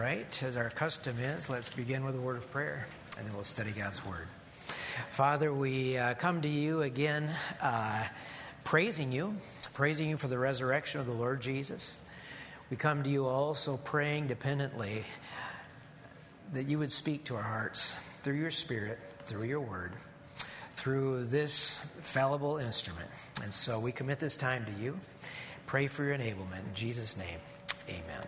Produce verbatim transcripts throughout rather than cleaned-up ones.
right, as our custom is, let's begin with a word of prayer, and then we'll study God's Word. Father, we uh, come to you again uh, praising you, praising you for the resurrection of the Lord Jesus. We come to you also praying dependently that you would speak to our hearts through your Spirit, through your Word, through this fallible instrument. And so we commit this time to you. Pray for your enablement. In Jesus' name, amen.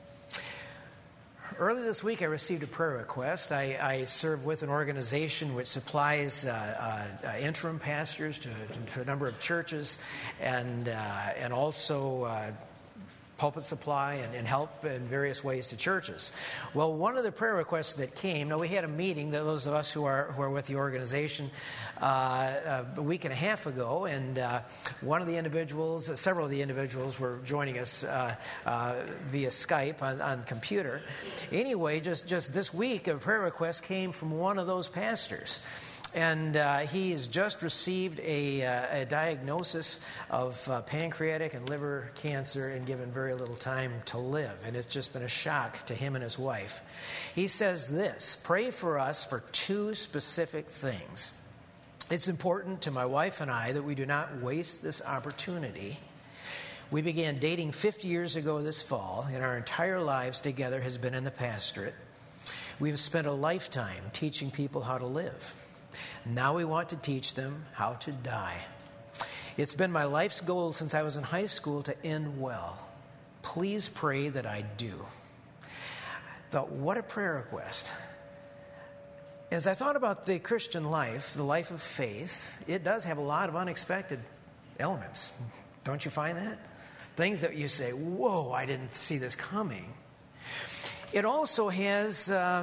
Early this week, I received a prayer request. I, I serve with an organization which supplies uh, uh, interim pastors to, to a number of churches, and uh, and also uh, pulpit supply and, and help in various ways to churches. Well, one of the prayer requests that came, now we had a meeting, those of us who are who are with the organization, uh, a week and a half ago, and uh, one of the individuals, uh, several of the individuals were joining us uh, uh, via Skype on, on computer. Anyway, just, just this week, a prayer request came from one of those pastors. And uh, he has just received a, uh, a diagnosis of uh, pancreatic and liver cancer and given very little time to live. And it's just been a shock to him and his wife. He says this: pray for us for two specific things. It's important to my wife and I that we do not waste this opportunity. We began dating fifty years ago this fall, and our entire lives together has been in the pastorate. We've spent a lifetime teaching people how to live. Now we want to teach them how to die. It's been my life's goal since I was in high school to end well. Please pray that I do. Thought, what a prayer request. As I thought about the Christian life, the life of faith, it does have a lot of unexpected elements. Don't you find that? Things that you say, whoa, I didn't see this coming. It also has uh,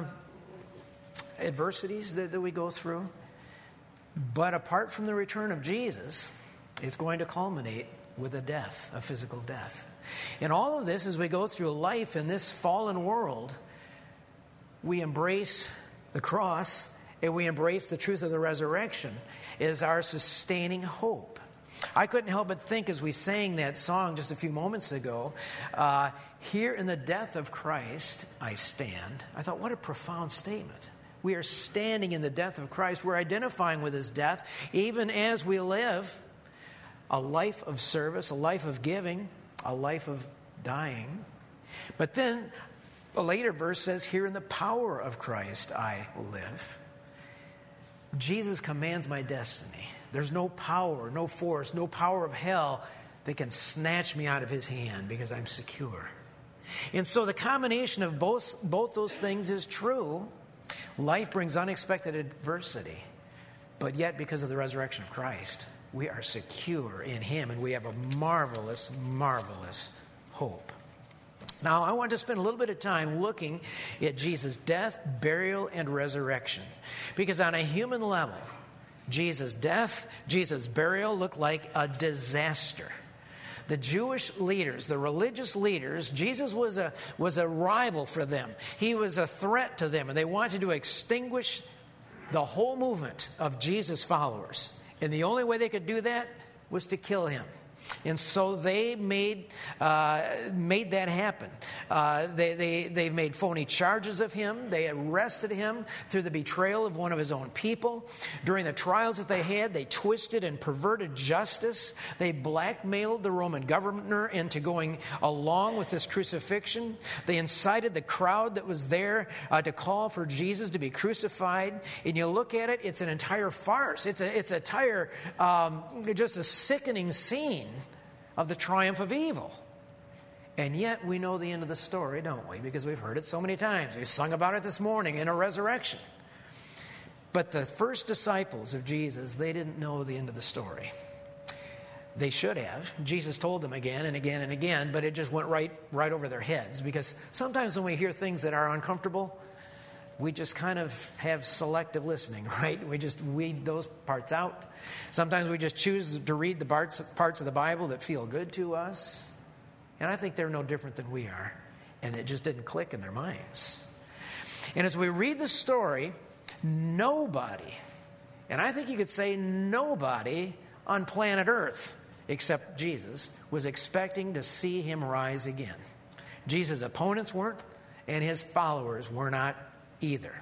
adversities that, that we go through. But apart from the return of Jesus, it's going to culminate with a death, a physical death. And all of this, as we go through life in this fallen world, we embrace the cross and we embrace the truth of the resurrection as our sustaining hope. I couldn't help but think as we sang that song just a few moments ago, uh, here in the death of Christ I stand. I thought, what a profound statement. We are standing in the death of Christ. We're identifying with his death, even as we live a life of service, a life of giving, a life of dying. But then a later verse says, here in the power of Christ I live. Jesus commands my destiny. There's no power, no force, no power of hell that can snatch me out of his hand because I'm secure. And so the combination of both, both those things is true. Life brings unexpected adversity, but yet because of the resurrection of Christ, we are secure in him, and we have a marvelous, marvelous hope. Now, I want to spend a little bit of time looking at Jesus' death, burial, and resurrection, because on a human level, Jesus' death, Jesus' burial looked like a disaster. The Jewish leaders, the religious leaders, Jesus was a was a rival for them. He was a threat to them, and they wanted to extinguish the whole movement of Jesus' followers. And the only way they could do that was to kill him. And so they made uh, made that happen. Uh, they, they, they made phony charges of him. They arrested him through the betrayal of one of his own people. During the trials that they had, they twisted and perverted justice. They blackmailed the Roman governor into going along with this crucifixion. They incited the crowd that was there uh, to call for Jesus to be crucified. And you look at it, it's an entire farce. It's a, it's a entire, um, just a sickening scene of the triumph of evil. And yet we know the end of the story, don't we? Because we've heard it so many times. We've sung about it this morning in a resurrection. But the first disciples of Jesus, they didn't know the end of the story. They should have. Jesus told them again and again and again, but it just went right, right over their heads. Because sometimes when we hear things that are uncomfortable, we just kind of have selective listening, right? We just weed those parts out. Sometimes we just choose to read the parts, parts of the Bible that feel good to us. And I think they're no different than we are. And it just didn't click in their minds. And as we read the story, nobody, and I think you could say nobody on planet Earth, except Jesus, was expecting to see him rise again. Jesus' opponents weren't, and his followers were not either.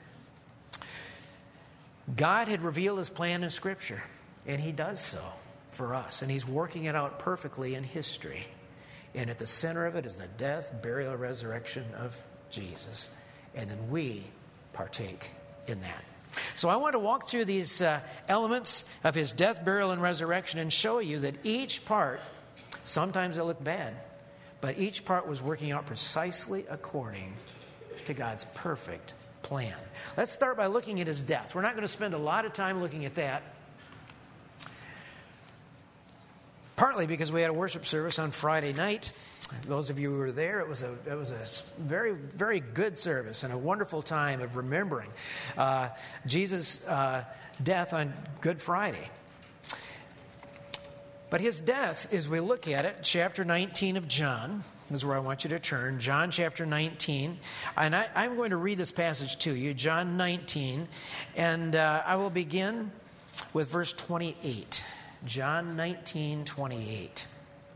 God had revealed his plan in Scripture, and he does so for us, and he's working it out perfectly in history. And at the center of it is the death, burial, and resurrection of Jesus. And then we partake in that. So I want to walk through these uh, elements of his death, burial, and resurrection and show you that each part, sometimes they look bad, but each part was working out precisely according to God's perfect plan. Let's start by looking at his death. We're not going to spend a lot of time looking at that. Partly because we had a worship service on Friday night. Those of you who were there, it was a it was a very, very good service and a wonderful time of remembering uh, Jesus' uh, death on Good Friday. But his death, as we look at it, chapter nineteen of John, is where I want you to turn. John chapter nineteen. And I, I'm going to read this passage to you, John nineteen. And uh, I will begin with verse twenty-eight. John nineteen, twenty-eight.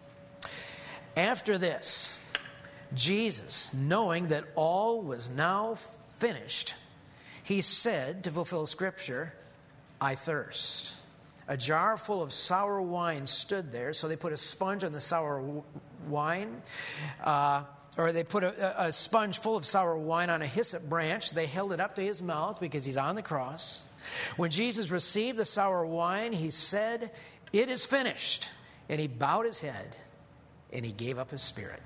After this, Jesus, knowing that all was now finished, he said, to fulfill Scripture, I thirst. A jar full of sour wine stood there, so they put a sponge on the sour wine, uh, or they put a, a sponge full of sour wine on a hyssop branch. They held it up to his mouth because he's on the cross. When Jesus received the sour wine, he said, it is finished. And he bowed his head and he gave up his spirit.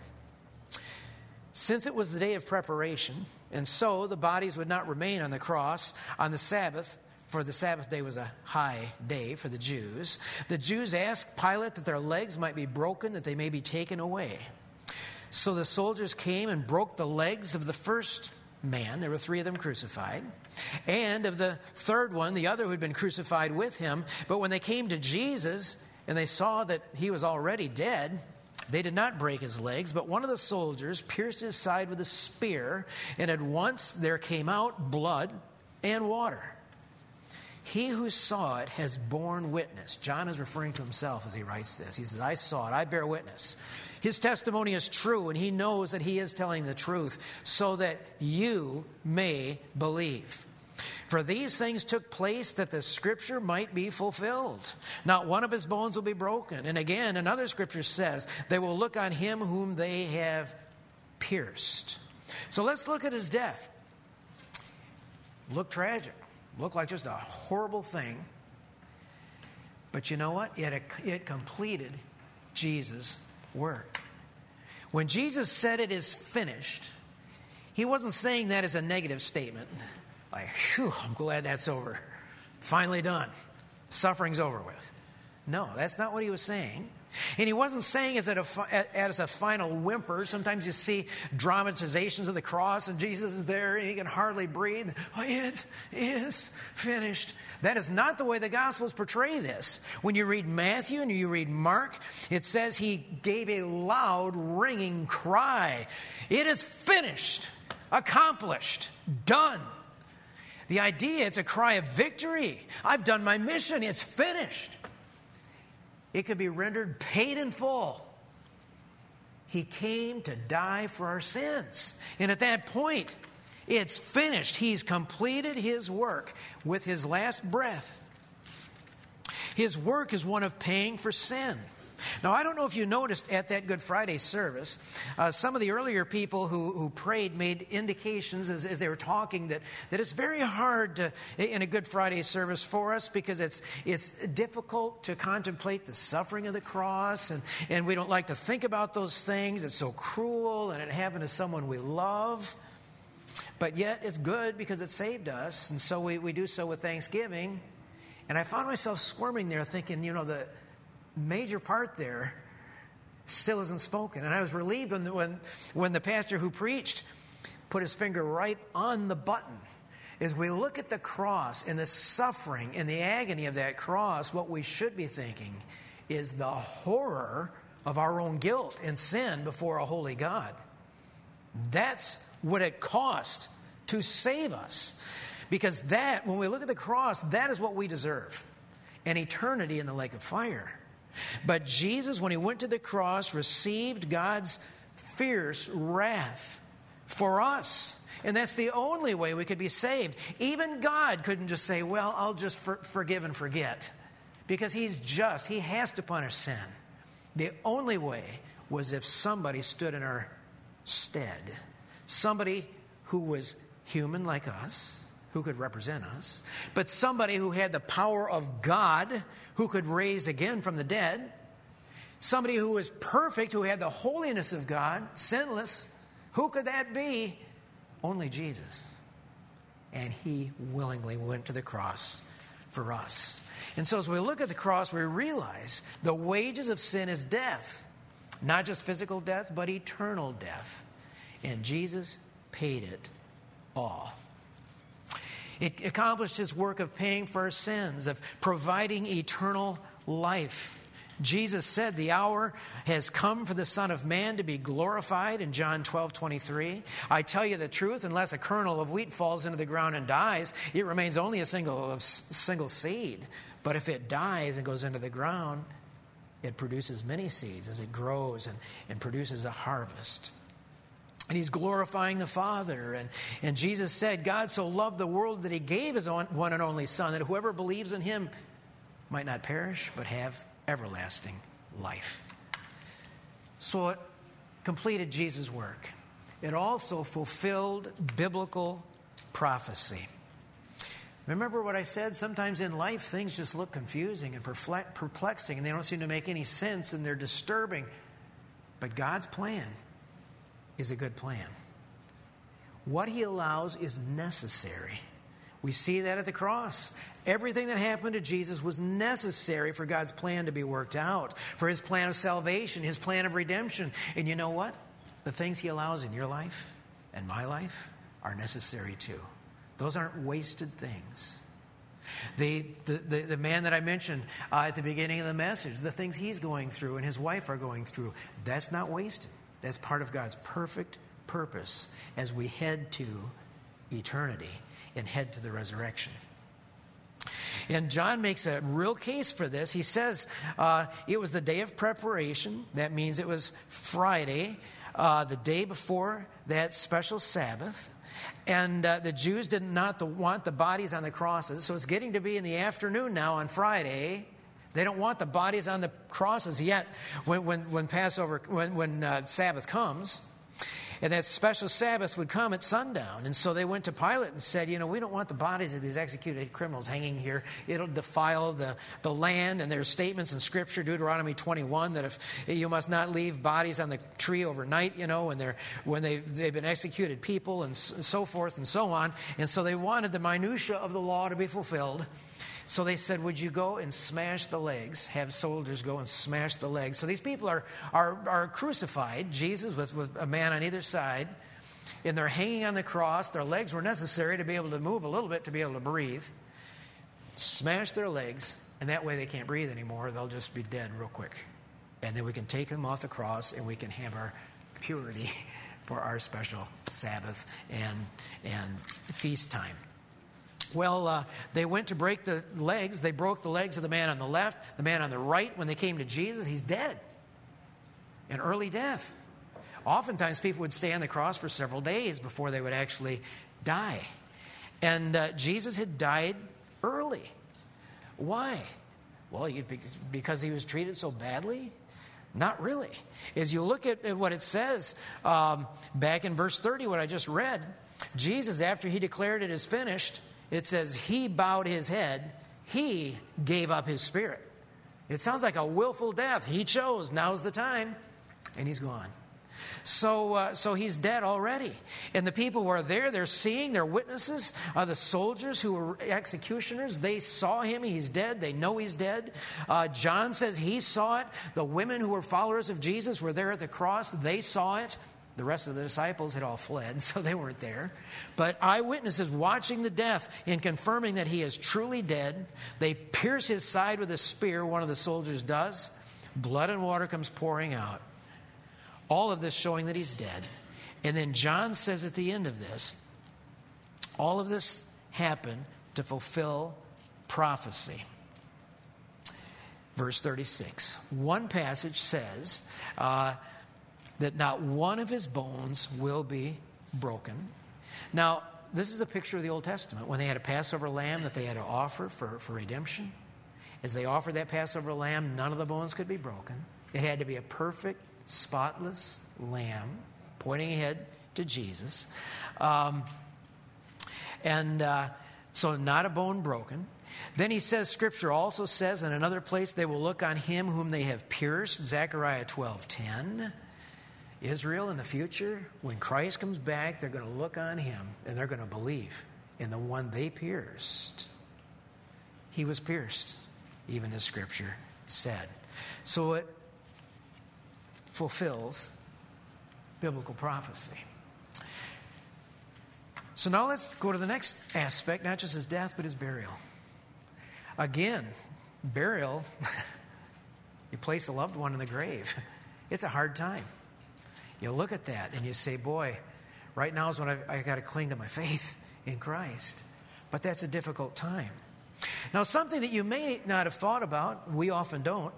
Since it was the day of preparation, and so the bodies would not remain on the cross on the Sabbath, for the Sabbath day was a high day for the Jews, the Jews asked Pilate that their legs might be broken, that they may be taken away. So the soldiers came and broke the legs of the first man. There were three of them crucified. And of the third one, the other who had been crucified with him. But when they came to Jesus and they saw that he was already dead, they did not break his legs, but one of the soldiers pierced his side with a spear, and at once there came out blood and water. He who saw it has borne witness. John is referring to himself as he writes this. He says, I saw it, I bear witness. His testimony is true, and he knows that he is telling the truth, so that you may believe. For these things took place that the Scripture might be fulfilled. Not one of his bones will be broken. And again, another Scripture says, they will look on him whom they have pierced. So let's look at his death. Looked tragic. Looked like just a horrible thing. But you know what? It, it completed Jesus' work. When Jesus said it is finished, he wasn't saying that as a negative statement. Like, whew, I'm glad that's over. Finally done. Suffering's over with. No, that's not what he was saying. And he wasn't saying as a, as a final whimper. Sometimes you see dramatizations of the cross and Jesus is there and he can hardly breathe. Oh, it is finished. That is not the way the Gospels portray this. When you read Matthew and you read Mark, it says he gave a loud, ringing cry. It is finished, accomplished, done. The idea, it's a cry of victory. I've done my mission. It's finished. It could be rendered paid in full. He came to die for our sins. And at that point, it's finished. He's completed his work with his last breath. His work is one of paying for sin. Now, I don't know if you noticed at that Good Friday service, uh, some of the earlier people who, who prayed made indications as, as they were talking that, that it's very hard to, in a Good Friday service for us because it's it's difficult to contemplate the suffering of the cross, and, and we don't like to think about those things. It's so cruel, and it happened to someone we love. But yet it's good because it saved us, and so we, we do so with thanksgiving. And I found myself squirming there thinking, you know, the major part there still isn't spoken. And I was relieved when the, when, when the pastor who preached put his finger right on the button. As we look at the cross and the suffering and the agony of that cross, what we should be thinking is the horror of our own guilt and sin before a holy God. That's what it cost to save us. Because that, when we look at the cross, that is what we deserve. An eternity in the lake of fire. But Jesus, when he went to the cross, received God's fierce wrath for us. And that's the only way we could be saved. Even God couldn't just say, well, I'll just for- forgive and forget. Because he's just. He has to punish sin. The only way was if somebody stood in our stead. Somebody who was human like us, who could represent us, but somebody who had the power of God, who could raise again from the dead. Somebody who was perfect, who had the holiness of God, sinless. Who could that be? Only Jesus. And he willingly went to the cross for us. And so as we look at the cross, we realize the wages of sin is death. Not just physical death, but eternal death. And Jesus paid it all. It accomplished his work of paying for our sins, of providing eternal life. Jesus said the hour has come for the Son of Man to be glorified in John twelve twenty-three. I tell you the truth, unless a kernel of wheat falls into the ground and dies, it remains only a single, a single seed. But if it dies and goes into the ground, it produces many seeds as it grows and, and produces a harvest. And he's glorifying the Father. And, and Jesus said, God so loved the world that he gave his own, one and only Son, that whoever believes in him might not perish, but have everlasting life. So it completed Jesus' work. It also fulfilled biblical prophecy. Remember what I said? Sometimes in life things just look confusing and perplexing, and they don't seem to make any sense, and they're disturbing. But God's plan is a good plan. What he allows is necessary. We see that at the cross. Everything that happened to Jesus was necessary for God's plan to be worked out, for his plan of salvation, his plan of redemption. And you know what? The things he allows in your life and my life are necessary too. Those aren't wasted things. The, the, the, the man that I mentioned uh, at the beginning of the message, the things he's going through and his wife are going through, that's not wasted. That's part of God's perfect purpose as we head to eternity and head to the resurrection. And John makes a real case for this. He says uh, it was the day of preparation. That means it was Friday, uh, the day before that special Sabbath. And uh, the Jews did not the, want the bodies on the crosses. So it's getting to be in the afternoon now on Friday. They don't want the bodies on the crosses yet when, when, when Passover, when, when uh, Sabbath comes. And that special Sabbath would come at sundown. And so they went to Pilate and said, you know, we don't want the bodies of these executed criminals hanging here. It'll defile the, the land. And there are statements in Scripture, Deuteronomy twenty-one, that if you must not leave bodies on the tree overnight, you know, when, they're, when they, they've been executed people and so forth and so on. And so they wanted the minutia of the law to be fulfilled. So they said, would you go and smash the legs, have soldiers go and smash the legs. So these people are, are, are crucified, Jesus with, with a man on either side, and they're hanging on the cross. Their legs were necessary to be able to move a little bit, to be able to breathe. Smash their legs, and that way they can't breathe anymore. They'll just be dead real quick. And then we can take them off the cross, and we can have our purity for our special Sabbath and, and feast time. Well, uh, they went to break the legs. They broke the legs of the man on the left, the man on the right. When they came to Jesus, he's dead. An early death. Oftentimes people would stay on the cross for several days before they would actually die. And uh, Jesus had died early. Why? Well, because he was treated so badly? Not really. As you look at, at what it says um, back in verse thirty, what I just read, Jesus, after he declared it is finished, it says he bowed his head, he gave up his spirit. It sounds like a willful death. He chose, now's the time, and he's gone. So uh, so he's dead already. And the people who are there, they're seeing, they're witnesses. Uh, the soldiers who were executioners, they saw him, he's dead, they know he's dead. Uh, John says he saw it. The women who were followers of Jesus were there at the cross, they saw it. The rest of the disciples had all fled, so they weren't there. But eyewitnesses watching the death and confirming that he is truly dead. They pierce his side with a spear, one of the soldiers does. Blood and water comes pouring out. All of this showing that he's dead. And then John says at the end of this, all of this happened to fulfill prophecy. Verse thirty-six. One passage says uh, that not one of his bones will be broken. Now, this is a picture of the Old Testament when they had a Passover lamb that they had to offer for, for redemption. As they offered that Passover lamb, none of the bones could be broken. It had to be a perfect, spotless lamb, pointing ahead to Jesus. Um, and uh, so not a bone broken. Then he says, Scripture also says in another place, they will look on him whom they have pierced, Zechariah twelve ten. Israel in the future, when Christ comes back, they're going to look on him and they're going to believe in the one they pierced. He was pierced, even as Scripture said. So it fulfills biblical prophecy. So now let's go to the next aspect, not just his death, but his burial. Again, burial, you place a loved one in the grave. It's a hard time. You look at that and you say, boy, right now is when I've, I've got to cling to my faith in Christ. But that's a difficult time. Now, something that you may not have thought about, we often don't,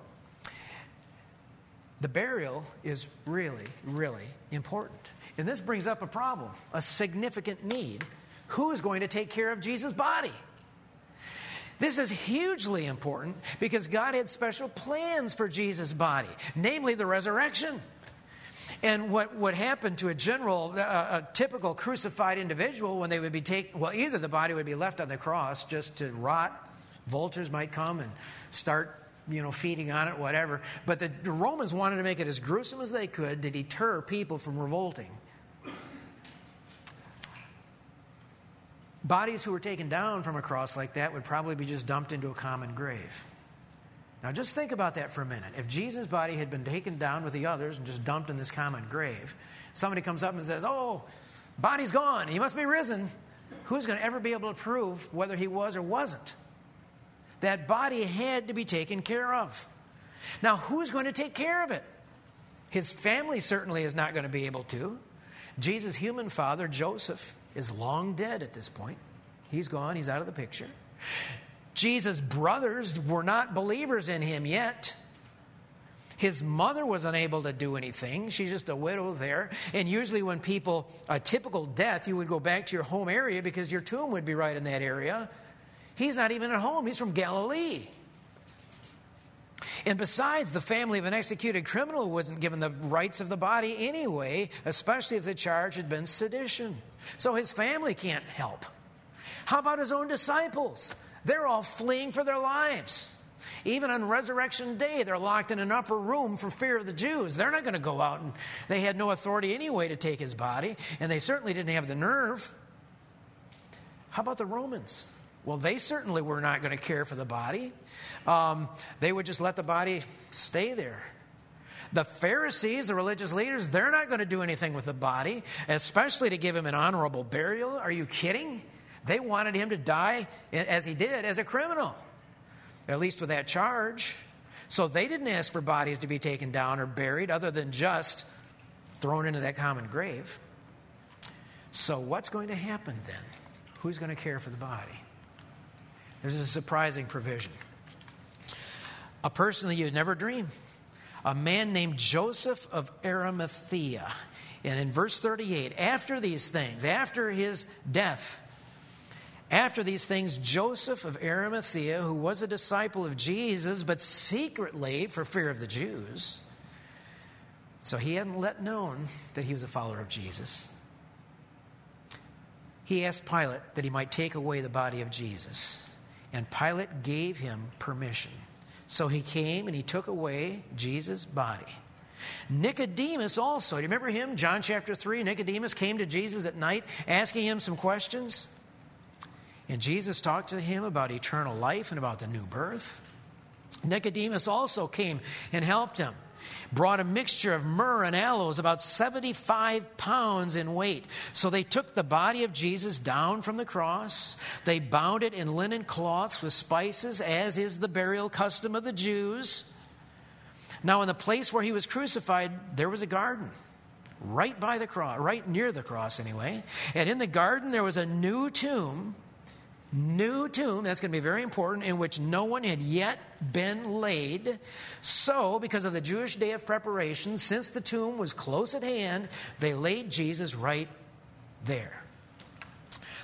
the burial is really, really important. And this brings up a problem, a significant need. Who is going to take care of Jesus' body? This is hugely important because God had special plans for Jesus' body, namely the resurrection. And what would happen to a general, uh, a typical crucified individual when they would be taken, well, either the body would be left on the cross just to rot. Vultures might come and start, you know, feeding on it, whatever. But the, the Romans wanted to make it as gruesome as they could to deter people from revolting. Bodies who were taken down from a cross like that would probably be just dumped into a common grave. Now just think about that for a minute. If Jesus' body had been taken down with the others and just dumped in this common grave, somebody comes up and says, oh, body's gone, he must be risen. Who's going to ever be able to prove whether he was or wasn't? That body had to be taken care of. Now who's going to take care of it? His family certainly is not going to be able to. Jesus' human father, Joseph, is long dead at this point. He's gone. He's out of the picture. Jesus' brothers were not believers in him yet. His mother was unable to do anything. She's just a widow there. And usually when people, a typical death, you would go back to your home area because your tomb would be right in that area. He's not even at home. He's from Galilee. And besides, the family of an executed criminal wasn't given the rights of the body anyway, especially if the charge had been sedition. So his family can't help. How about his own disciples? They're all fleeing for their lives. Even on Resurrection Day, they're locked in an upper room for fear of the Jews. They're not going to go out, and they had no authority anyway to take his body, and they certainly didn't have the nerve. How about the Romans? Well, they certainly were not going to care for the body. Um, they would just let the body stay there. The Pharisees, the religious leaders, they're not going to do anything with the body, especially to give him an honorable burial. Are you kidding? They wanted him to die, as he did, as a criminal, at least with that charge. So they didn't ask for bodies to be taken down or buried other than just thrown into that common grave. So what's going to happen then? Who's going to care for the body? There's a surprising provision. A person that you'd never dream. A man named Joseph of Arimathea. And in verse thirty-eight, after these things, after his death, after these things, Joseph of Arimathea, who was a disciple of Jesus, but secretly for fear of the Jews, so he hadn't let known that he was a follower of Jesus, he asked Pilate that he might take away the body of Jesus. And Pilate gave him permission. So he came and he took away Jesus' body. Nicodemus also, do you remember him? John chapter three, Nicodemus came to Jesus at night asking him some questions. And Jesus talked to him about eternal life and about the new birth. Nicodemus also came and helped him. Brought a mixture of myrrh and aloes, about seventy-five pounds in weight. So they took the body of Jesus down from the cross. They bound it in linen cloths with spices, as is the burial custom of the Jews. Now in the place where he was crucified, there was a garden. Right by the cross, right near the cross anyway. And in the garden there was a new tomb. New tomb, that's going to be very important, in which no one had yet been laid. So, because of the Jewish day of preparation, since the tomb was close at hand, they laid Jesus right there.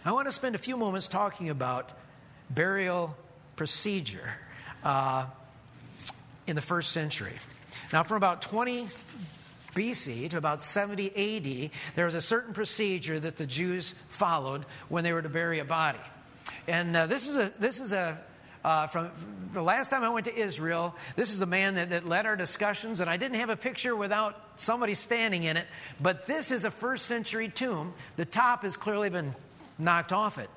I want to spend a few moments talking about burial procedure uh, in the first century. Now, from about twenty B C to about seventy A D, there was a certain procedure that the Jews followed when they were to bury a body. And uh, this is a this is a uh, from the last time I went to Israel, this is a man that, that led our discussions, and I didn't have a picture without somebody standing in it. But this is a first century tomb. The top has clearly been knocked off it.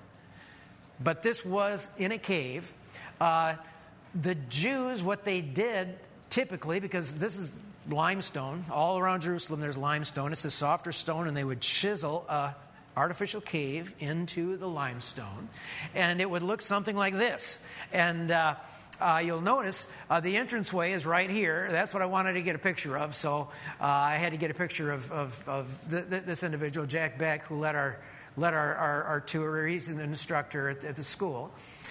But this was in a cave. Uh, the Jews, what they did typically, because this is limestone, all around Jerusalem there's limestone. It's a softer stone, and they would chisel a artificial cave into the limestone, and it would look something like this. And uh, uh, you'll notice uh, the entranceway is right here. That's what I wanted to get a picture of, so uh, I had to get a picture of, of, of th- th- this individual, Jack Beck, who led our led our, our, our tour. He's an instructor at, at the school.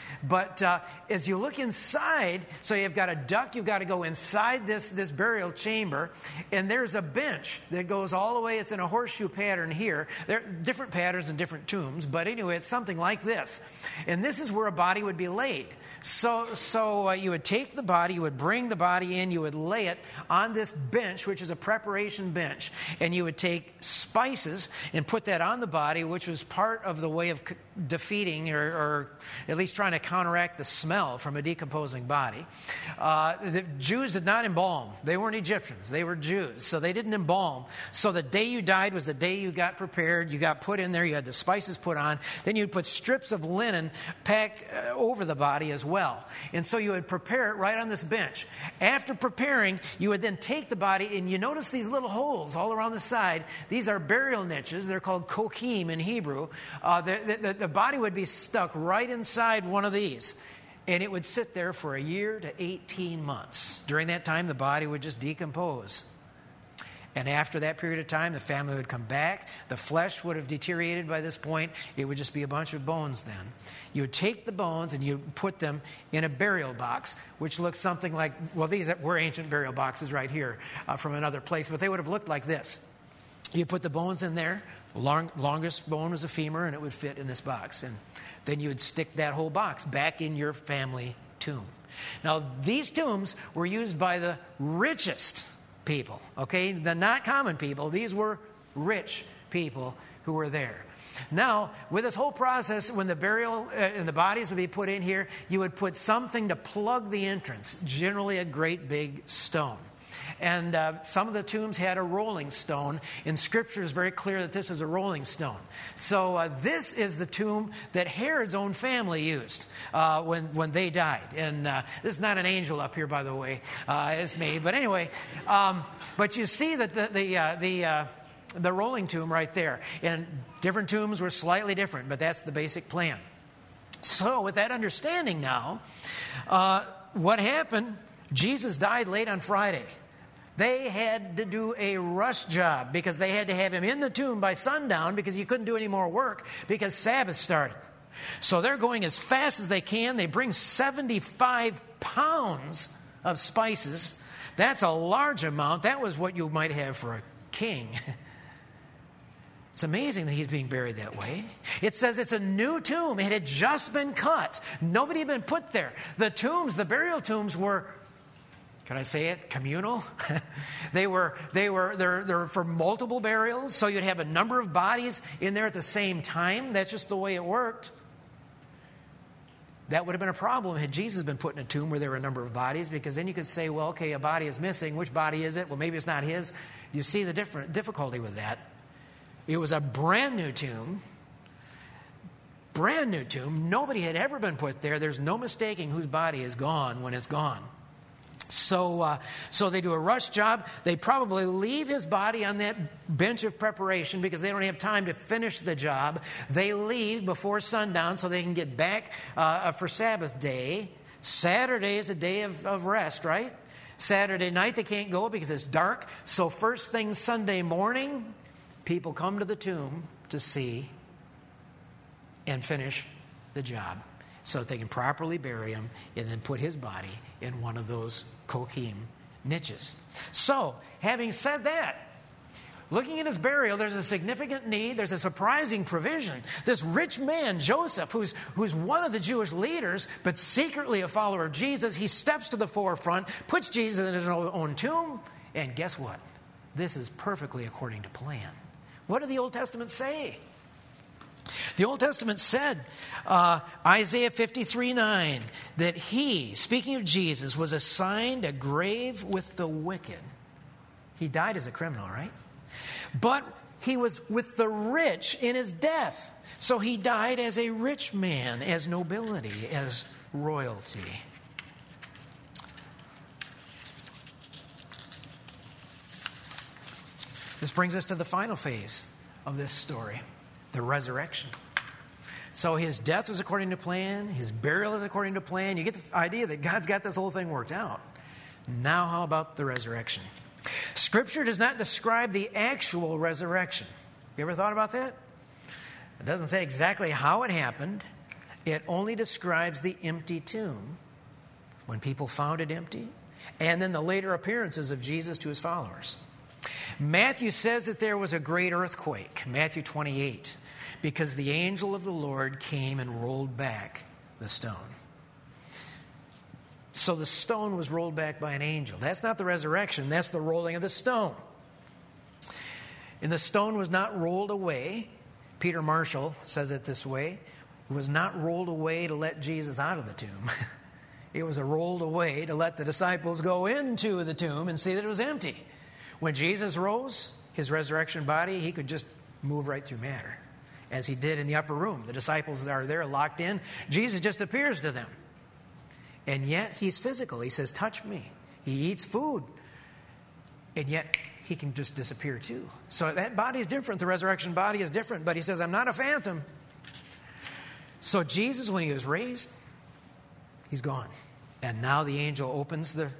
But uh, as you look inside, so you've got a duct, you've got to go inside this, this burial chamber, and there's a bench that goes all the way. It's in a horseshoe pattern here. There are different patterns in different tombs, but anyway, it's something like this. And this is where a body would be laid. So, so uh, you would take the body, you would bring the body in, you would lay it on this bench, which is a preparation bench, and you would take spices and put that on the body, which was part of the way of defeating or, or at least trying to counteract the smell from a decomposing body. Uh, the Jews did not embalm. They weren't Egyptians. They were Jews. So they didn't embalm. So the day you died was the day you got prepared. You got put in there. You had the spices put on. Then you'd put strips of linen packed uh, over the body as well. And so you would prepare it right on this bench. After preparing, you would then take the body, and you notice these little holes all around the side. These are burial niches. They're called kokim in Hebrew. Uh, the, the, the body would be stuck right inside one of these, and it would sit there for a year to eighteen months. During that time, the body would just decompose. And after that period of time, the family would come back. The flesh would have deteriorated by this point. It would just be a bunch of bones then. You would take the bones and you would put them in a burial box, which looks something like, well, these were ancient burial boxes right here uh, from another place, but they would have looked like this. You put the bones in there. The long, longest bone was a femur, and it would fit in this box. And then you would stick that whole box back in your family tomb. Now, these tombs were used by the richest people, okay? The not common people. These were rich people who were there. Now, with this whole process, when the burial uh, and the bodies would be put in here, you would put something to plug the entrance, generally a great big stone. And uh, some of the tombs had a rolling stone. In Scripture is very clear that this is a rolling stone. So uh, this is the tomb that Herod's own family used uh, when, when they died. And uh, this is not an angel up here, by the way. Uh, it's me. But anyway, um, but you see that the the uh, the, uh, the rolling tomb right there. And different tombs were slightly different, but that's the basic plan. So with that understanding now, uh, what happened, Jesus died late on Friday. They had to do a rush job because they had to have him in the tomb by sundown because you couldn't do any more work because Sabbath started. So they're going as fast as they can. They bring seventy-five pounds of spices. That's a large amount. That was what you might have for a king. It's amazing that he's being buried that way. It says it's a new tomb. It had just been cut. Nobody had been put there. The tombs, the burial tombs were, can I say it, communal? they were, they were, they're, they're for multiple burials, so you'd have a number of bodies in there at the same time. That's just the way it worked. That would have been a problem had Jesus been put in a tomb where there were a number of bodies, because then you could say, well, okay, a body is missing. Which body is it? Well, maybe it's not his. You see the different difficulty with that. It was a brand new tomb. Brand new tomb. Nobody had ever been put there. There's no mistaking whose body is gone when it's gone. So uh, so they do a rush job. They probably leave his body on that bench of preparation because they don't have time to finish the job. They leave before sundown so they can get back uh, for Sabbath day. Saturday is a day of, of rest, right? Saturday night they can't go because it's dark. So first thing Sunday morning, people come to the tomb to see and finish the job, so that they can properly bury him and then put his body in one of those kokim niches. So, having said that, looking at his burial, there's a significant need. There's a surprising provision. This rich man, Joseph, who's, who's one of the Jewish leaders, but secretly a follower of Jesus, he steps to the forefront, puts Jesus in his own tomb, and guess what? This is perfectly according to plan. What did the Old Testament say? The Old Testament said, uh, Isaiah fifty-three nine, that he, speaking of Jesus, was assigned a grave with the wicked. He died as a criminal, right? But he was with the rich in his death. So he died as a rich man, as nobility, as royalty. This brings us to the final phase of this story, the resurrection. So his death was according to plan. His burial is according to plan. You get the idea that God's got this whole thing worked out. Now how about the resurrection? Scripture does not describe the actual resurrection. You ever thought about that? It doesn't say exactly how it happened. It only describes the empty tomb, when people found it empty, and then the later appearances of Jesus to his followers. Matthew says that there was a great earthquake, Matthew twenty-eight, because the angel of the Lord came and rolled back the stone. So the stone was rolled back by an angel. That's not the resurrection, that's the rolling of the stone. And the stone was not rolled away. Peter Marshall says it this way: it was not rolled away to let Jesus out of the tomb. It was a rolled away to let the disciples go into the tomb and see that it was empty. When Jesus rose, his resurrection body, he could just move right through matter, as he did in the upper room. The disciples are there locked in. Jesus just appears to them. And yet he's physical. He says, touch me. He eats food. And yet he can just disappear too. So that body is different. The resurrection body is different. But he says, I'm not a phantom. So Jesus, when he was raised, he's gone. And now the angel opens the,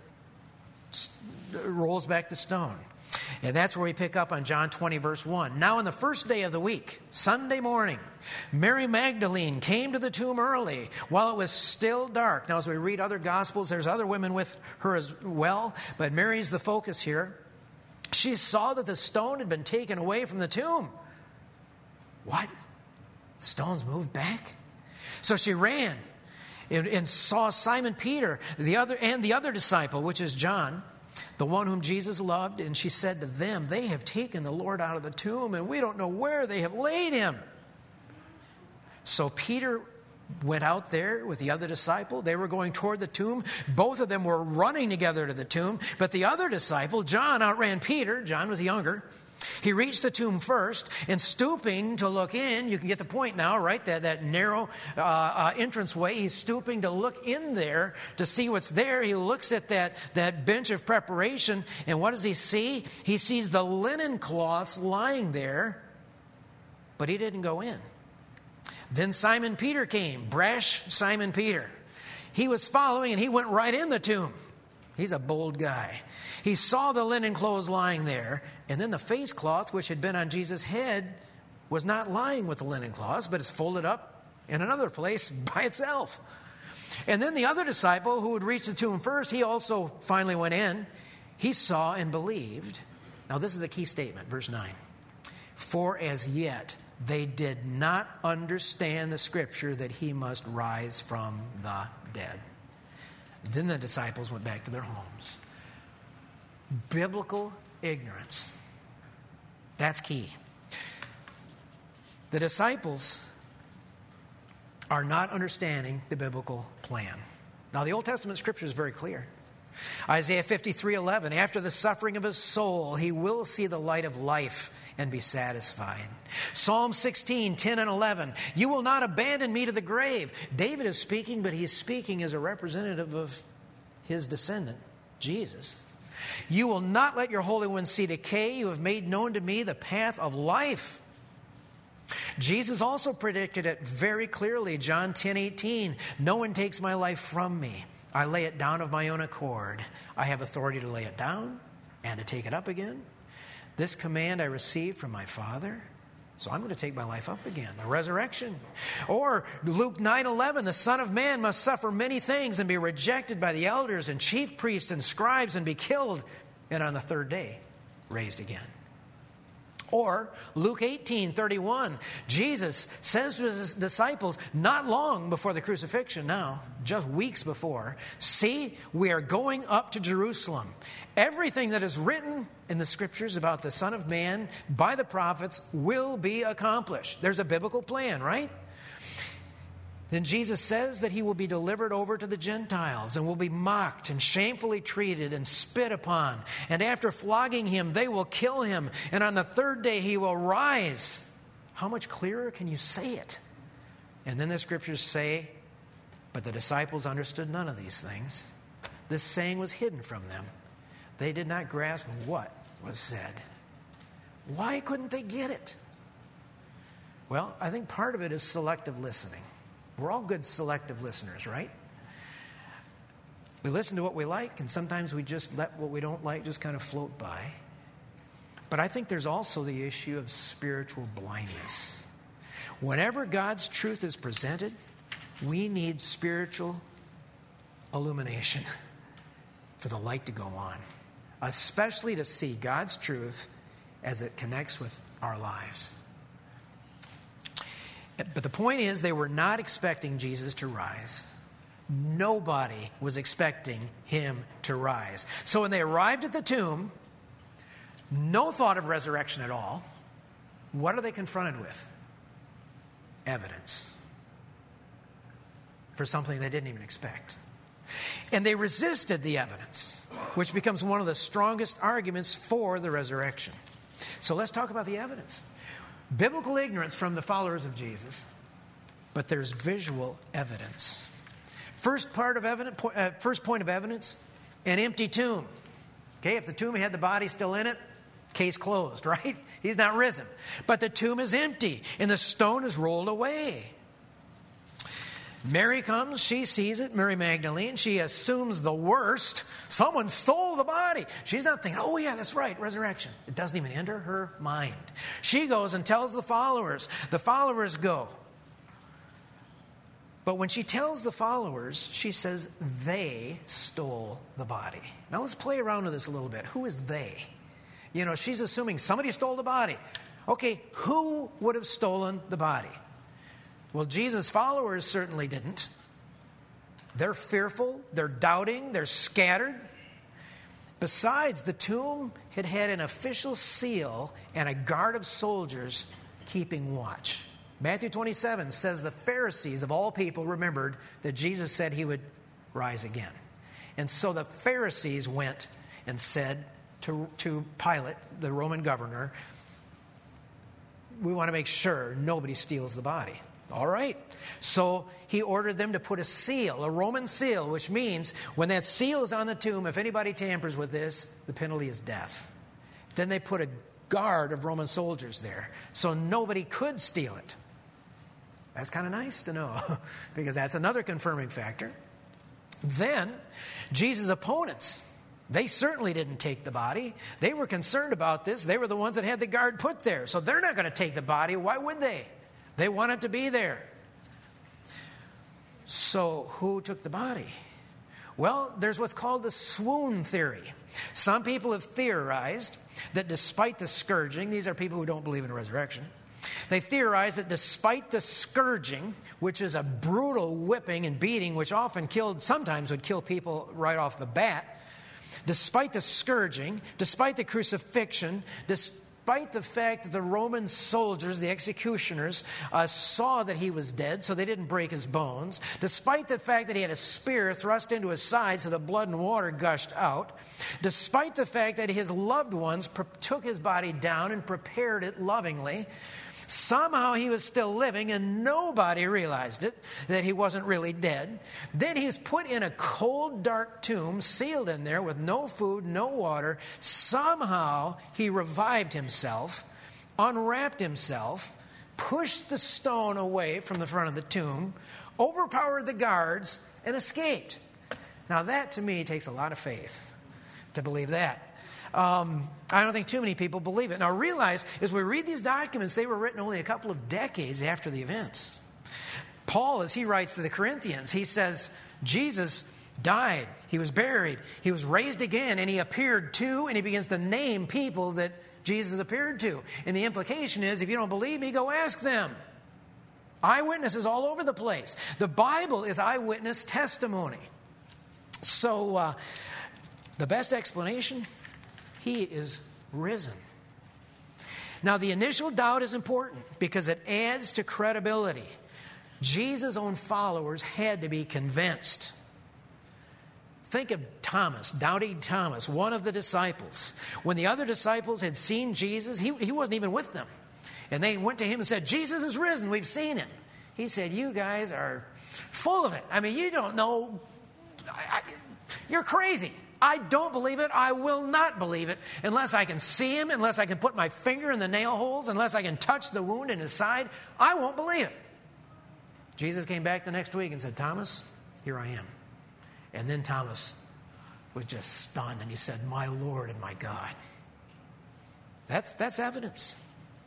rolls back the stone. And that's where we pick up on John twenty, verse one. Now on the first day of the week, Sunday morning, Mary Magdalene came to the tomb early while it was still dark. Now as we read other Gospels, there's other women with her as well, but Mary's the focus here. She saw that the stone had been taken away from the tomb. What? The stone's moved back? So she ran and, and saw Simon Peter, the other and the other disciple, which is John, the one whom Jesus loved, and she said to them, they have taken the Lord out of the tomb, and we don't know where they have laid him. So Peter went out there with the other disciple. They were going toward the tomb. Both of them were running together to the tomb, but the other disciple, John, outran Peter. John was younger. He reached the tomb first, and stooping to look in, you can get the point now, right? That, that narrow uh, uh, entranceway, he's stooping to look in there to see what's there. He looks at that, that bench of preparation, and what does he see? He sees the linen cloths lying there, but he didn't go in. Then Simon Peter came, brash Simon Peter. He was following, and he went right in the tomb. He's a bold guy. He saw the linen clothes lying there, and then the face cloth, which had been on Jesus' head, was not lying with the linen cloths, but is folded up in another place by itself. And then the other disciple who had reached the tomb first, he also finally went in. He saw and believed. Now this is a key statement, verse nine. For as yet they did not understand the scripture that he must rise from the dead. Then the disciples went back to their homes. Biblical ignorance. That's key. The disciples are not understanding the biblical plan. Now, the Old Testament scripture is very clear. Isaiah fifty-three eleven, after the suffering of his soul, he will see the light of life and be satisfied. Psalm sixteen ten and eleven, you will not abandon me to the grave. David is speaking, but he's speaking as a representative of his descendant, Jesus. You will not let your Holy One see decay. You have made known to me the path of life. Jesus also predicted it very clearly. John ten eighteen, no one takes my life from me. I lay it down of my own accord. I have authority to lay it down and to take it up again. This command I received from my Father. So I'm going to take my life up again, the resurrection. Or Luke nine eleven, the Son of Man must suffer many things and be rejected by the elders and chief priests and scribes and be killed, and on the third day raised again. Or Luke eighteen thirty-one, Jesus says to his disciples, not long before the crucifixion now, just weeks before, see, we are going up to Jerusalem. Everything that is written in the scriptures about the Son of Man by the prophets will be accomplished. There's a biblical plan, right? Then Jesus says that he will be delivered over to the Gentiles and will be mocked and shamefully treated and spit upon. And after flogging him, they will kill him. And on the third day, he will rise. How much clearer can you say it? And then the scriptures say, but the disciples understood none of these things. This saying was hidden from them. They did not grasp what was said. Why couldn't they get it? Well, I think part of it is selective listening. We're all good selective listeners, right? We listen to what we like, and sometimes we just let what we don't like just kind of float by. But I think there's also the issue of spiritual blindness. Whenever God's truth is presented, we need spiritual illumination for the light to go on, especially to see God's truth as it connects with our lives. But the point is, they were not expecting Jesus to rise. Nobody was expecting him to rise. So when they arrived at the tomb, no thought of resurrection at all. What are they confronted with? Evidence for something they didn't even expect. And they resisted the evidence, which becomes one of the strongest arguments for the resurrection. So let's talk about the evidence. Biblical ignorance from the followers of Jesus, but there's visual evidence. First part of evidence, uh, first point of evidence, an empty tomb. Okay, if the tomb had the body still in it, case closed, right? He's not risen. But the tomb is empty, and the stone is rolled away. Mary comes, she sees it, Mary Magdalene. She assumes the worst. Someone stole the body. She's not thinking, oh yeah, that's right, resurrection. It doesn't even enter her mind. She goes and tells the followers. The followers go. But when she tells the followers, she says they stole the body. Now let's play around with this a little bit. Who is they? You know, she's assuming somebody stole the body. Okay, who would have stolen the body? Well, Jesus' followers certainly didn't. They're fearful, they're doubting, they're scattered. Besides, the tomb had had an official seal and a guard of soldiers keeping watch. Matthew twenty-seven says the Pharisees of all people remembered that Jesus said he would rise again. And so the Pharisees went and said to, to Pilate, the Roman governor, we want to make sure nobody steals the body. All right. So he ordered them to put a seal, a Roman seal, which means when that seal is on the tomb, if anybody tampers with this, the penalty is death. Then they put a guard of Roman soldiers there, so nobody could steal it. That's kind of nice to know, because that's another confirming factor. Then, Jesus' opponents, they certainly didn't take the body. They were concerned about this. They were the ones that had the guard put there, so they're not going to take the body. Why would they? They want it to be there. So who took the body? Well, there's what's called the swoon theory. Some people have theorized that despite the scourging, these are people who don't believe in a resurrection, they theorize that despite the scourging, which is a brutal whipping and beating, which often killed, sometimes would kill people right off the bat, despite the scourging, despite the crucifixion, despite Despite the fact that the Roman soldiers, the executioners, uh, saw that he was dead, so they didn't break his bones, despite the fact that he had a spear thrust into his side so the blood and water gushed out, despite the fact that his loved ones pre- took his body down and prepared it lovingly, somehow he was still living and nobody realized it, that he wasn't really dead. Then he was put in a cold, dark tomb, sealed in there with no food, no water. Somehow he revived himself, unwrapped himself, pushed the stone away from the front of the tomb, overpowered the guards, and escaped. Now that to me takes a lot of faith to believe that. Um, I don't think too many people believe it. Now realize, as we read these documents, they were written only a couple of decades after the events. Paul, as he writes to the Corinthians, he says, Jesus died, he was buried, he was raised again, and he appeared to, and he begins to name people that Jesus appeared to. And the implication is, if you don't believe me, go ask them. Eyewitnesses all over the place. The Bible is eyewitness testimony. So, uh, the best explanation, he is risen. Now, the initial doubt is important because it adds to credibility. Jesus' own followers had to be convinced. Think of Thomas, doubting Thomas, one of the disciples. When the other disciples had seen Jesus, he, he wasn't even with them. And they went to him and said, Jesus is risen, we've seen him. He said, you guys are full of it. I mean, you don't know. I, I, you're crazy. I don't believe it. I will not believe it unless I can see him, unless I can put my finger in the nail holes, unless I can touch the wound in his side. I won't believe it. Jesus came back the next week and said, Thomas, here I am. And then Thomas was just stunned and he said, my Lord and my God. That's, that's evidence.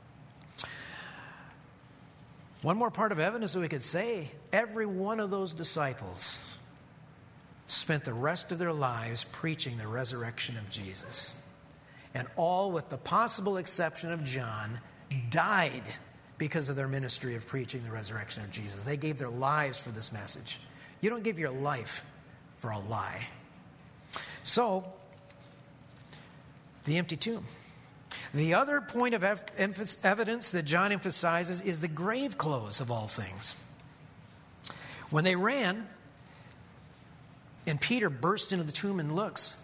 One more part of evidence that we could say, every one of those disciples spent the rest of their lives preaching the resurrection of Jesus. And all, with the possible exception of John, died because of their ministry of preaching the resurrection of Jesus. They gave their lives for this message. You don't give your life for a lie. So, the empty tomb. The other point of ev- evidence that John emphasizes is the grave clothes of all things. When they ran, and Peter bursts into the tomb and looks,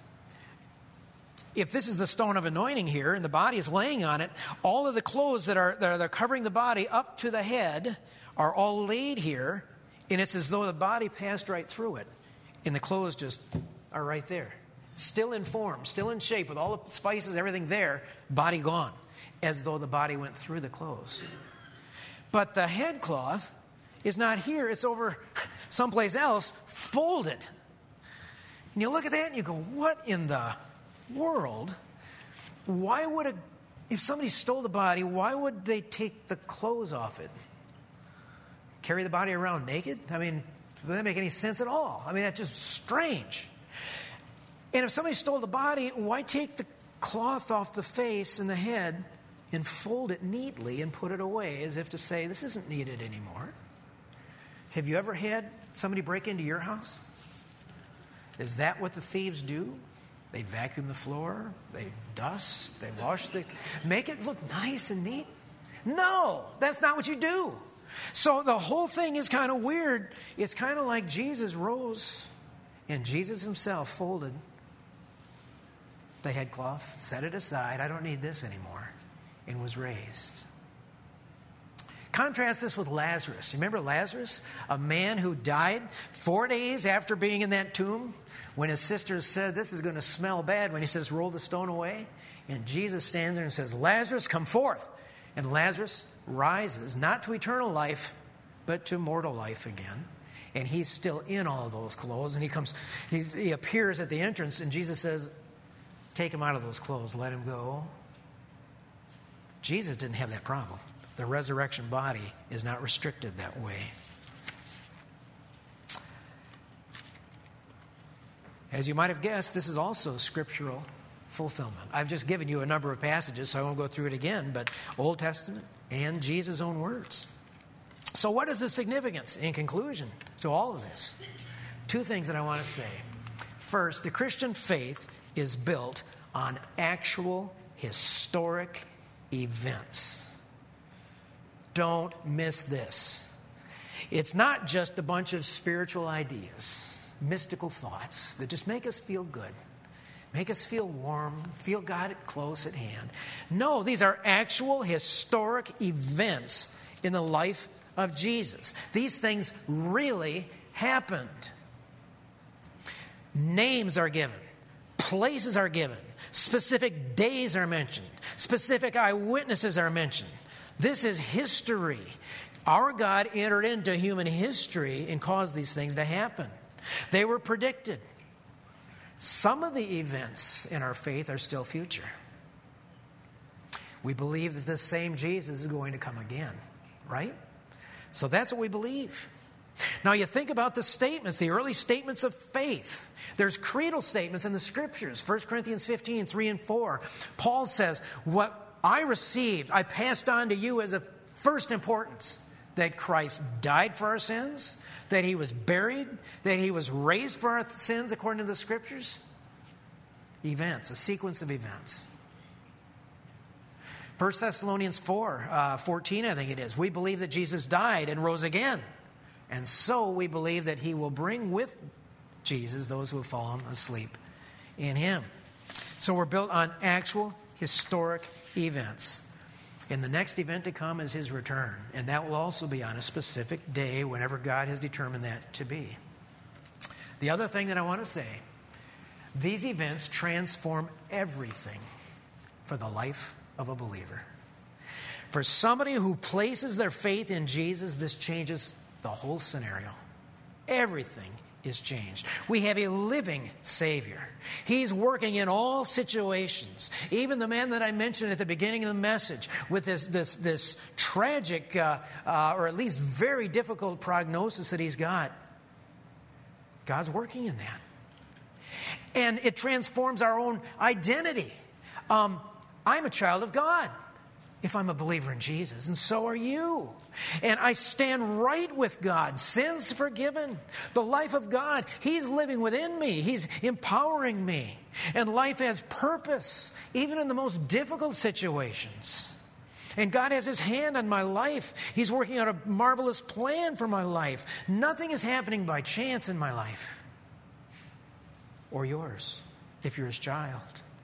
if this is the stone of anointing here, and the body is laying on it, all of the clothes that are, that are covering the body up to the head are all laid here, and it's as though the body passed right through it, and the clothes just are right there. Still in form, still in shape, with all the spices, everything there, body gone, as though the body went through the clothes. But the headcloth is not here, it's over someplace else, folded. And you look at that and you go, what in the world? Why would a, if somebody stole the body, why would they take the clothes off it? Carry the body around naked? I mean, does that make any sense at all? I mean, that's just strange. And if somebody stole the body, why take the cloth off the face and the head and fold it neatly and put it away as if to say, this isn't needed anymore? Have you ever had somebody break into your house? Is that what the thieves do? They vacuum the floor, they dust, they wash the... make it look nice and neat? No, that's not what you do. So the whole thing is kind of weird. It's kind of like Jesus rose and Jesus himself folded the headcloth, set it aside, I don't need this anymore, and was raised. Contrast this with Lazarus. You remember Lazarus? A man who died four days after being in that tomb, when his sisters said, this is going to smell bad, when he says, roll the stone away. And Jesus stands there and says, Lazarus, come forth. And Lazarus rises, not to eternal life, but to mortal life again. And he's still in all of those clothes. And he comes, he, he appears at the entrance, and Jesus says, take him out of those clothes, let him go. Jesus didn't have that problem. The resurrection body is not restricted that way. As you might have guessed, this is also scriptural fulfillment. I've just given you a number of passages, so I won't go through it again, but Old Testament and Jesus' own words. So what is the significance, in conclusion, to all of this? Two things that I want to say. First, the Christian faith is built on actual historic events. Don't miss this. It's not just a bunch of spiritual ideas, mystical thoughts that just make us feel good, make us feel warm, feel God close at hand. No, these are actual historic events in the life of Jesus. These things really happened. Names are given. Places are given. Specific days are mentioned. Specific eyewitnesses are mentioned. This is history. Our God entered into human history and caused these things to happen. They were predicted. Some of the events in our faith are still future. We believe that this same Jesus is going to come again, right? So that's what we believe. Now you think about the statements, the early statements of faith. There's creedal statements in the Scriptures. First Corinthians fifteen, three and four. Paul says, what I received, I passed on to you as of first importance, that Christ died for our sins, that he was buried, that he was raised for our sins according to the Scriptures. Events, a sequence of events. First Thessalonians four, uh, fourteen, I think it is. We believe that Jesus died and rose again. And so we believe that he will bring with Jesus those who have fallen asleep in him. So we're built on actual historic events. And the next event to come is his return. And that will also be on a specific day whenever God has determined that to be. The other thing that I want to say, these events transform everything for the life of a believer. For somebody who places their faith in Jesus, this changes the whole scenario. Everything is changed. We have a living Savior. He's working in all situations. Even the man that I mentioned at the beginning of the message with this, this, this tragic uh, uh, or at least very difficult prognosis that he's got, God's working in that. And it transforms our own identity. Um, I'm a child of God if I'm a believer in Jesus, and so are you. And I stand right with God, sins forgiven, the life of God. He's living within me. He's empowering me. And life has purpose, even in the most difficult situations. And God has his hand on my life. He's working out a marvelous plan for my life. Nothing is happening by chance in my life. Or yours, if you're his child.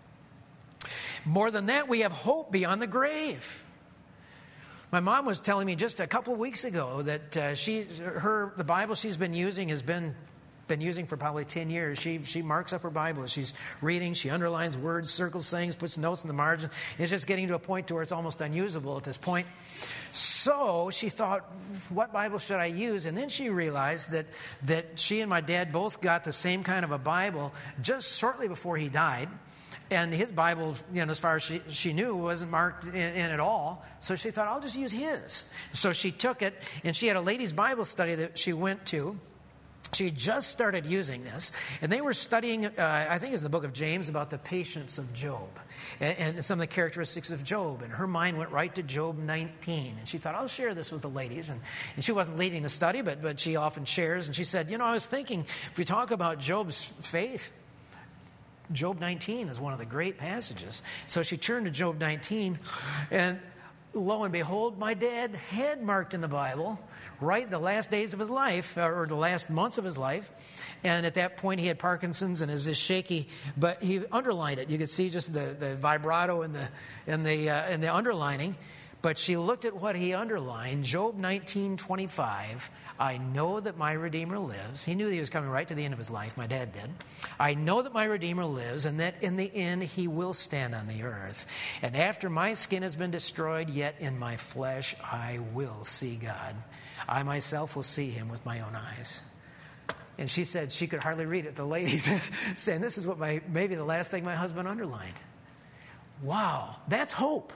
More than that, we have hope beyond the grave. My mom was telling me just a couple of weeks ago that uh, she, her, the Bible she's been using has been, been using for probably ten years. She, she marks up her Bible as she's reading. She underlines words, circles things, puts notes in the margin. It's just getting to a point to where it's almost unusable at this point. So she thought, what Bible should I use? And then she realized that, that she and my dad both got the same kind of a Bible just shortly before he died. And his Bible, you know, as far as she, she knew, wasn't marked in, in at all. So she thought, I'll just use his. So she took it, and she had a ladies' Bible study that she went to. She just started using this, and they were studying, uh, I think it's the book of James, about the patience of Job and, and some of the characteristics of Job. And her mind went right to Job nineteen. And she thought, I'll share this with the ladies. And, and she wasn't leading the study, but, but she often shares. And she said, you know, I was thinking, if we talk about Job's faith, Job nineteen is one of the great passages. So she turned to Job nineteen, and lo and behold, my dad had marked in the Bible, right, the last days of his life, or the last months of his life. And at that point, he had Parkinson's and is shaky, but he underlined it. You could see just the, the vibrato and the, and, the, uh, and the underlining. But she looked at what he underlined, Job nineteen twenty-five. I know that my Redeemer lives. He knew that he was coming right to the end of his life. My dad did. I know that my Redeemer lives, and that in the end he will stand on the earth. And after my skin has been destroyed, yet in my flesh I will see God. I myself will see him with my own eyes. And she said she could hardly read it. The ladies saying, this is what my maybe the last thing my husband underlined. Wow, that's hope.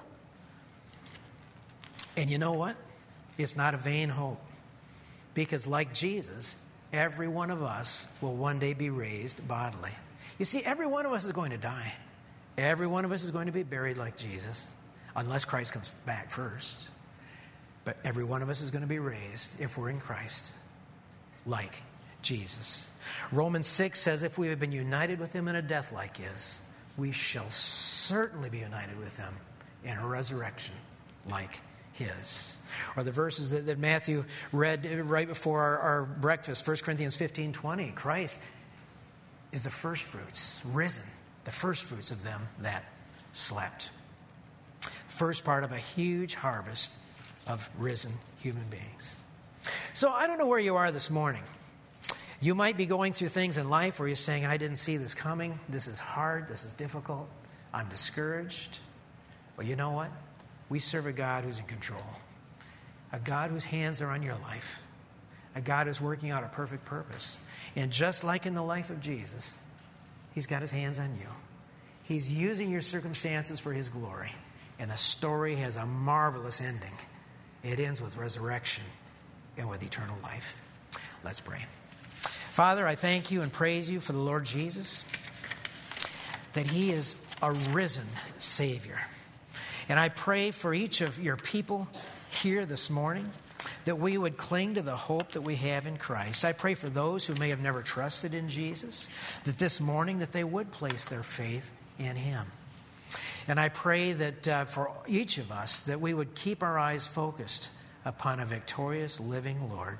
And you know what? It's not a vain hope. Because like Jesus, every one of us will one day be raised bodily. You see, every one of us is going to die. Every one of us is going to be buried like Jesus, unless Christ comes back first. But every one of us is going to be raised, if we're in Christ, like Jesus. Romans six says, if we have been united with him in a death like his, we shall certainly be united with him in a resurrection like his. Or the verses that, that Matthew read right before our, our breakfast, First Corinthians fifteen twenty. Christ is the first fruits, risen, the first fruits of them that slept. First part of a huge harvest of risen human beings. So I don't know where you are this morning. You might be going through things in life where you're saying, I didn't see this coming. This is hard. This is difficult. I'm discouraged. Well, you know what? We serve a God who's in control. A God whose hands are on your life. A God who's working out a perfect purpose. And just like in the life of Jesus, he's got his hands on you. He's using your circumstances for his glory. And the story has a marvelous ending. It ends with resurrection and with eternal life. Let's pray. Father, I thank you and praise you for the Lord Jesus, that he is a risen Savior. And I pray for each of your people here this morning that we would cling to the hope that we have in Christ. I pray for those who may have never trusted in Jesus, that this morning that they would place their faith in him. And I pray that uh, for each of us that we would keep our eyes focused upon a victorious, living Lord.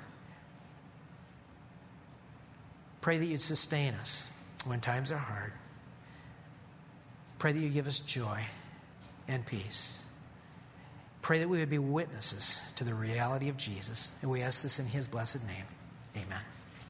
Pray that you'd sustain us when times are hard. Pray that you give us joy and peace. Pray that we would be witnesses to the reality of Jesus. And we ask this in his blessed name. Amen.